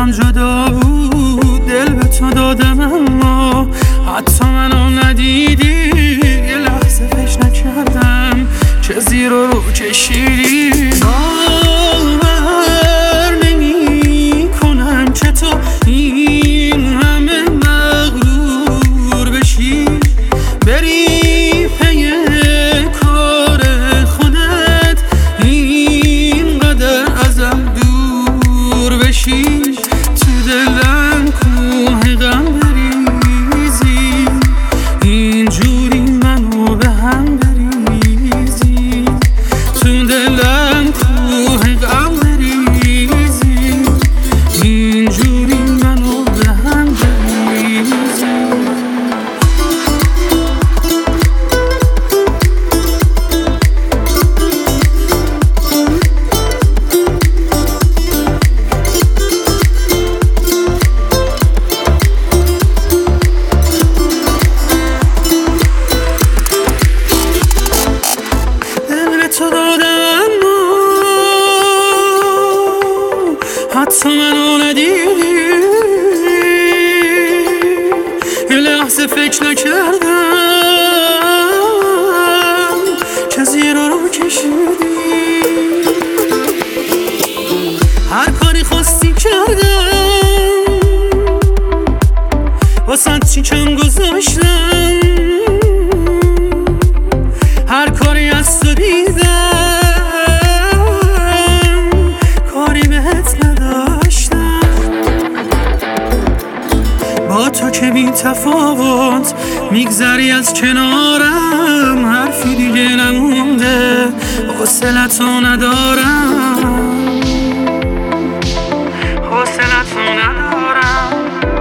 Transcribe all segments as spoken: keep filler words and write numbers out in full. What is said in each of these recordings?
دلم جدا بود، دل به تو دادم اما حتی منو ندیدی. یه لحظه فکر نکردم چه زیر و رو کشیدی. باور نمی کنم که تو این همه مغرور بشی، بری پی کار خودت، اینقدر ازم دور بشی. تو دلم کوه غم بریزی، اینجوری منو به هم بریزی. تو دلم کوه غم بریزی، اینجوری منو به هم بریزی. تو دادم حتی منو ندیدی. یه لحظه فکر نکردم که زیر رو کشیدی. هر کاری خواستی کردم، واسه چی کم گذاشتم. هر کاری از تو دیدم، کاری بهت نداشتم. با تو که بی تفاوت میگذری از کنارم، حرفی دیگه نمونده، حوصله‌تو ندارم، حوصله‌تو ندارم،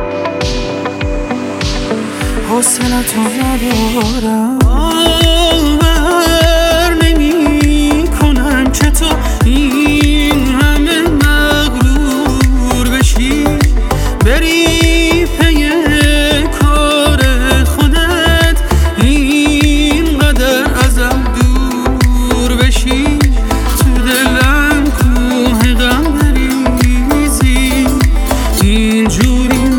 حوصله‌تو ندارم. باور نمی کنم که تو این همه مغرور بشی، بری پی کار خودت، اینقدر ازم دور بشی. تو دلم کوه غم بریزی، اینجوری